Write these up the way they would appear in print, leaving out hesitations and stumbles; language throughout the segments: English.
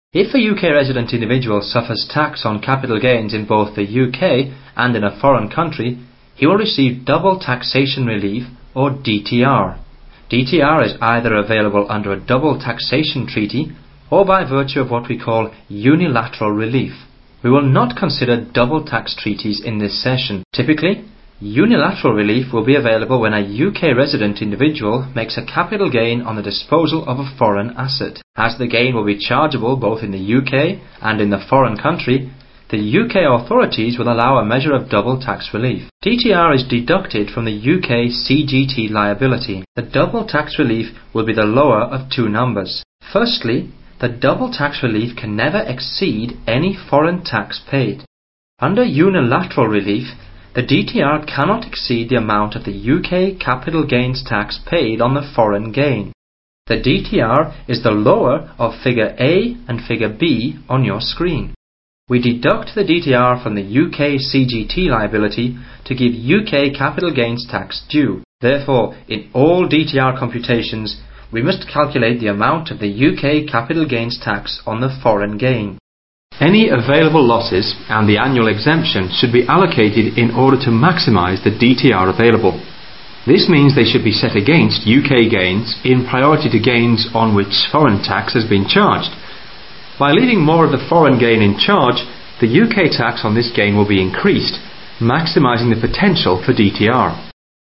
If a UK resident individual suffers tax on capital gains in both the UK and in a foreign country, he will receive double taxation relief, or DTR. DTR is either available under a double taxation treaty or by virtue of what we call unilateral relief. We will not consider double tax treaties in this session. Typically, unilateral relief will be available when a UK resident individual makes a capital gain on the disposal of a foreign asset. As the gain will be chargeable both in the UK and in the foreign country, the UK authorities will allow a measure of double tax relief. DTR is deducted from the UK CGT liability. The double tax relief will be the lower of two numbers. Firstly, the double tax relief can never exceed any foreign tax paid. Under unilateral relief, the DTR cannot exceed the amount of the UK capital gains tax paid on the foreign gain. The DTR is the lower of figure A and figure B on your screen. We deduct the DTR from the UK CGT liability to give UK capital gains tax due. Therefore, in all DTR computations, we must calculate the amount of the UK capital gains tax on the foreign gain. Any available losses and the annual exemption should be allocated in order to maximise the DTR available. This means they should be set against UK gains in priority to gains on which foreign tax has been charged. By leaving more of the foreign gain in charge, the UK tax on this gain will be increased, maximising the potential for DTR.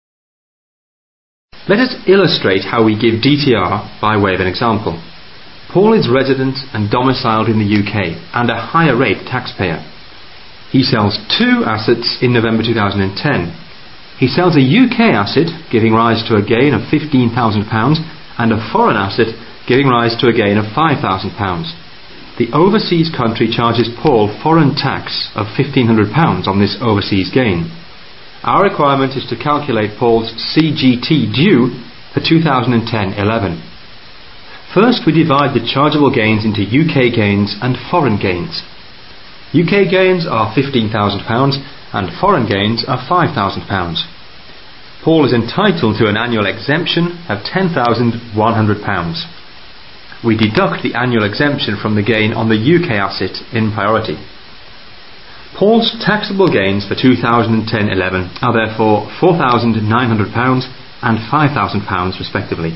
Let us illustrate how we give DTR by way of an example. Paul is resident and domiciled in the UK and a higher rate taxpayer. He sells two assets in November 2010. He sells a UK asset, giving rise to a gain of £15,000, and a foreign asset, giving rise to a gain of £5,000. The overseas country charges Paul foreign tax of £1,500 on this overseas gain. Our requirement is to calculate Paul's CGT due for 2010-11. First, we divide the chargeable gains into UK gains and foreign gains. UK gains are £15,000 and foreign gains are £5,000. Paul is entitled to an annual exemption of £10,100. We deduct the annual exemption from the gain on the UK asset in priority. Paul's taxable gains for 2010-11 are therefore £4,900 and £5,000 respectively.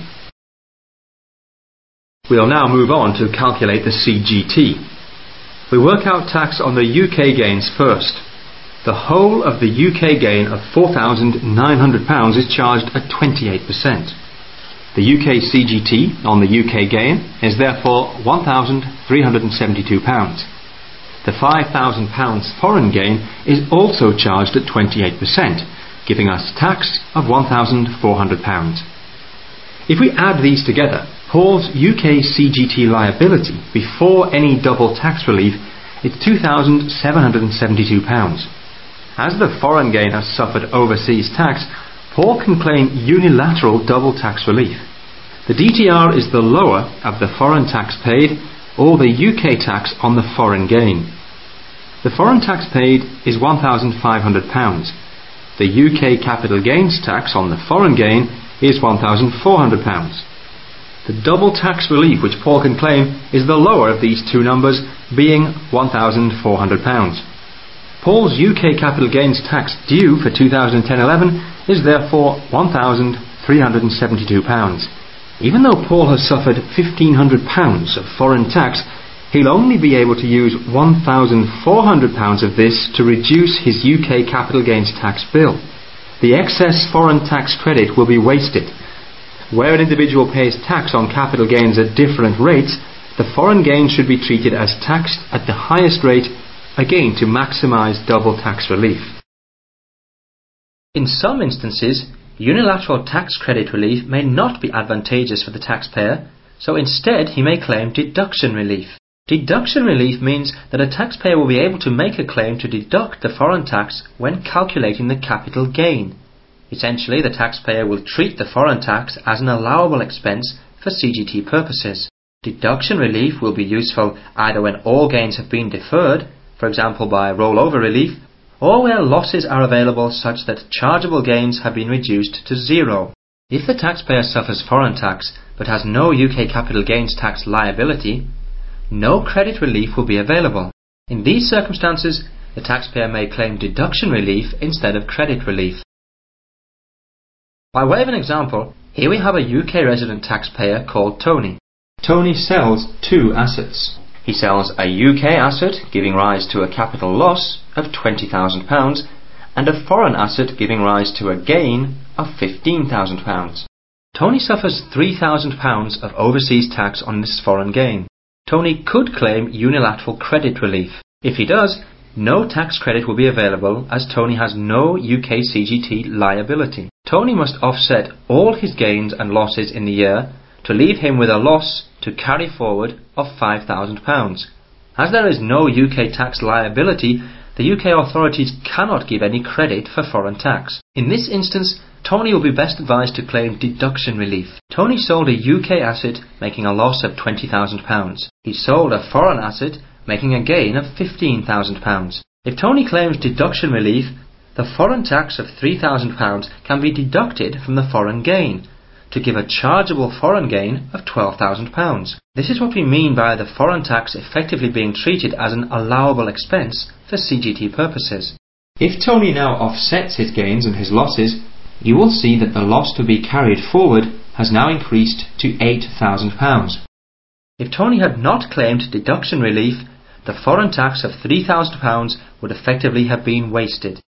We'll now move on to calculate the CGT. We work out tax on the UK gains first. The whole of the UK gain of £4,900 is charged at 28%. The UK CGT on the UK gain is therefore £1,372. The £5,000 foreign gain is also charged at 28%, giving us tax of £1,400. If we add these together, Paul's UK CGT liability before any double tax relief is £2,772. As the foreign gain has suffered overseas tax, Paul can claim unilateral double tax relief. The DTR is the lower of the foreign tax paid or the UK tax on the foreign gain. The foreign tax paid is £1,500. The UK capital gains tax on the foreign gain is £1,400. The double tax relief which Paul can claim is the lower of these two numbers, being £1,400. Paul's UK capital gains tax due for 2010-11 is therefore £1,372. Even though Paul has suffered £1,500 of foreign tax, he'll only be able to use £1,400 of this to reduce his UK capital gains tax bill. The excess foreign tax credit will be wasted. Where an individual pays tax on capital gains at different rates, the foreign gain should be treated as taxed at the highest rate, again to maximise double tax relief. In some instances, unilateral tax credit relief may not be advantageous for the taxpayer, so instead he may claim deduction relief. Deduction relief means that a taxpayer will be able to make a claim to deduct the foreign tax when calculating the capital gain. Essentially, the taxpayer will treat the foreign tax as an allowable expense for CGT purposes. Deduction relief will be useful either when all gains have been deferred, for example by rollover relief, or where losses are available such that chargeable gains have been reduced to zero. If the taxpayer suffers foreign tax but has no UK capital gains tax liability, no credit relief will be available. In these circumstances, the taxpayer may claim deduction relief instead of credit relief. By way of an example, here we have a UK resident taxpayer called Tony. Tony sells two assets. He sells a UK asset giving rise to a capital loss of £20,000 and a foreign asset giving rise to a gain of £15,000. Tony suffers £3,000 of overseas tax on this foreign gain. Tony could claim unilateral credit relief. If he does, no tax credit will be available as Tony has no UK CGT liability. Tony must offset all his gains and losses in the year to leave him with a loss to carry forward of £5,000. As there is no UK tax liability, the UK authorities cannot give any credit for foreign tax. In this instance, Tony will be best advised to claim deduction relief. Tony sold a UK asset making a loss of £20,000. He sold a foreign asset making a gain of £15,000. If Tony claims deduction relief, the foreign tax of £3,000 can be deducted from the foreign gain to give a chargeable foreign gain of £12,000. This is what we mean by the foreign tax effectively being treated as an allowable expense for CGT purposes. If Tony now offsets his gains and his losses, you will see that the loss to be carried forward has now increased to £8,000. If Tony had not claimed deduction relief, the foreign tax of £3,000 would effectively have been wasted.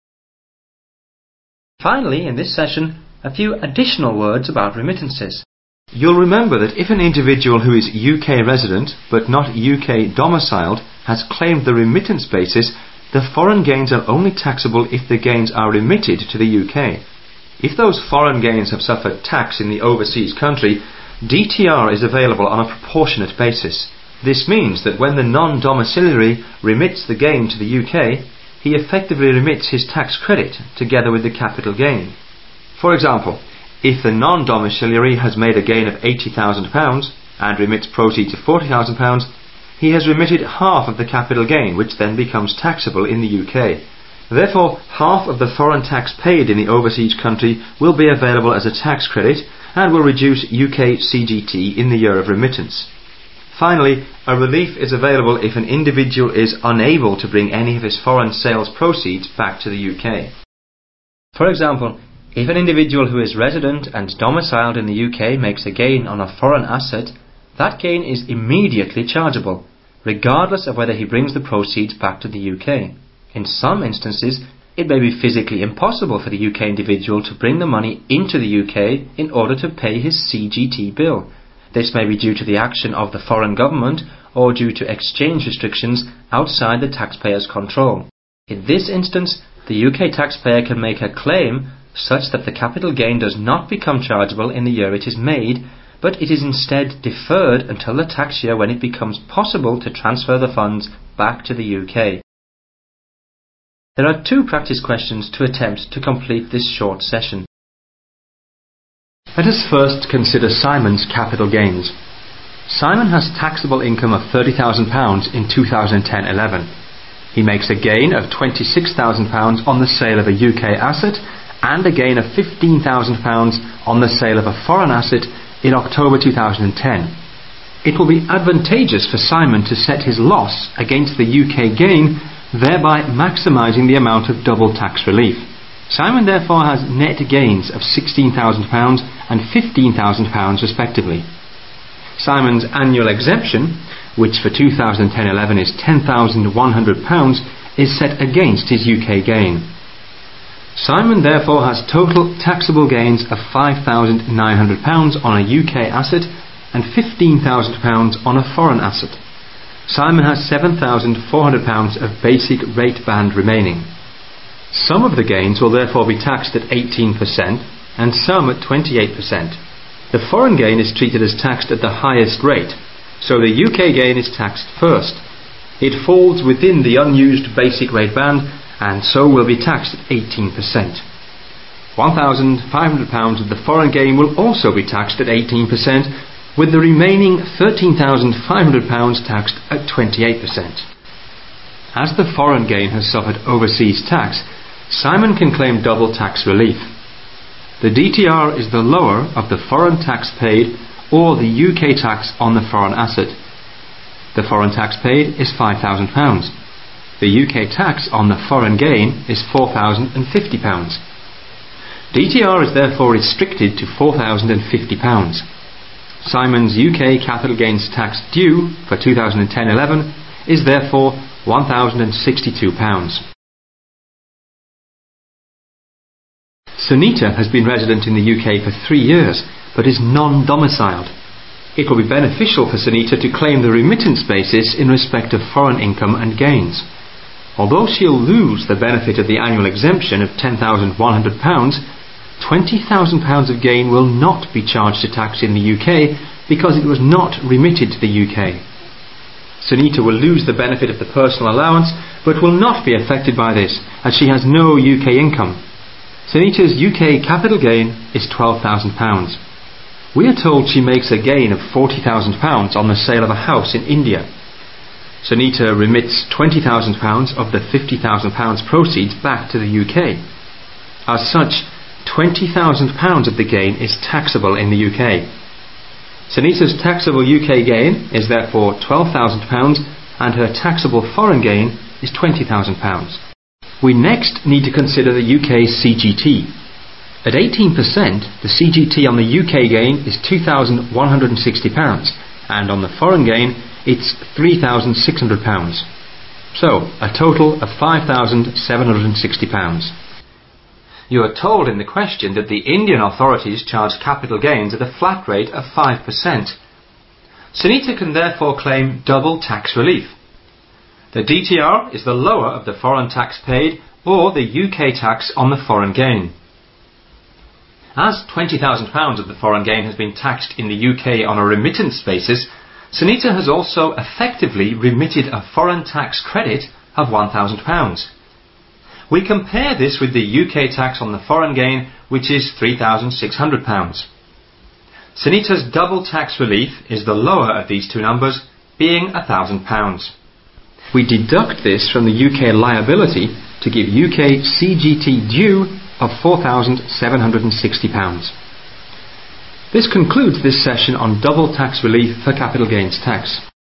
Finally, in this session, a few additional words about remittances. You'll remember that if an individual who is UK resident but not UK domiciled has claimed the remittance basis, the foreign gains are only taxable if the gains are remitted to the UK. If those foreign gains have suffered tax in the overseas country, DTR is available on a proportionate basis. This means that when the non-domiciliary remits the gain to the UK, he effectively remits his tax credit together with the capital gain. For example, if the non-domiciliary has made a gain of £80,000 and remits proceeds of £40,000, he has remitted half of the capital gain, which then becomes taxable in the UK. Therefore, half of the foreign tax paid in the overseas country will be available as a tax credit and will reduce UK CGT in the year of remittance. Finally, a relief is available if an individual is unable to bring any of his foreign sales proceeds back to the UK. For example, if an individual who is resident and domiciled in the UK makes a gain on a foreign asset, that gain is immediately chargeable, regardless of whether he brings the proceeds back to the UK. In some instances, it may be physically impossible for the UK individual to bring the money into the UK in order to pay his CGT bill. This may be due to the action of the foreign government or due to exchange restrictions outside the taxpayer's control. In this instance, the UK taxpayer can make a claim such that the capital gain does not become chargeable in the year it is made, but it is instead deferred until the tax year when it becomes possible to transfer the funds back to the UK. There are two practice questions to attempt to complete this short session. Let us first consider Simon's capital gains. Simon has taxable income of £30,000 in 2010-11. He makes a gain of £26,000 on the sale of a UK asset and a gain of £15,000 on the sale of a foreign asset in October 2010. It will be advantageous for Simon to set his loss against the UK gain, thereby maximising the amount of double tax relief. Simon therefore has net gains of £16,000 and £15,000 respectively. Simon's annual exemption, which for 2010-11 is £10,100, is set against his UK gain. Simon therefore has total taxable gains of £5,900 on a UK asset and £15,000 on a foreign asset. Simon has £7,400 of basic rate band remaining. Some of the gains will therefore be taxed at 18% and some at 28%. The foreign gain is treated as taxed at the highest rate, so the UK gain is taxed first. It falls within the unused basic rate band and so will be taxed at 18%. £1,500 of the foreign gain will also be taxed at 18%, with the remaining £13,500 taxed at 28%. As the foreign gain has suffered overseas tax, Simon can claim double tax relief. The DTR is the lower of the foreign tax paid or the UK tax on the foreign asset. The foreign tax paid is £5,000. The UK tax on the foreign gain is £4,050. DTR is therefore restricted to £4,050. Simon's UK capital gains tax due for 2010-11 is therefore £1,062. Sunita has been resident in the UK for 3 years but is non-domiciled. It will be beneficial for Sunita to claim the remittance basis in respect of foreign income and gains. Although she'll lose the benefit of the annual exemption of £10,100, £20,000 of gain will not be charged to tax in the UK because it was not remitted to the UK. Sunita will lose the benefit of the personal allowance but will not be affected by this as she has no UK income. Sunita's UK capital gain is £12,000. We are told she makes a gain of £40,000 on the sale of a house in India. Sunita remits £20,000 of the £50,000 proceeds back to the UK. As such, £20,000 of the gain is taxable in the UK. Sunita's taxable UK gain is therefore £12,000 and her taxable foreign gain is £20,000. We next need to consider the UK CGT. At 18%, the CGT on the UK gain is £2,160 and on the foreign gain it's £3,600. So, a total of £5,760. You are told in the question that the Indian authorities charge capital gains at a flat rate of 5%. Sunita can therefore claim double tax relief. The DTR is the lower of the foreign tax paid or the UK tax on the foreign gain. As £20,000 of the foreign gain has been taxed in the UK on a remittance basis, Sunita has also effectively remitted a foreign tax credit of £1,000. We compare this with the UK tax on the foreign gain, which is £3,600. Sunita's double tax relief is the lower of these two numbers, being £1,000. We deduct this from the UK liability to give UK CGT due of £4,760. This concludes this session on double tax relief for capital gains tax.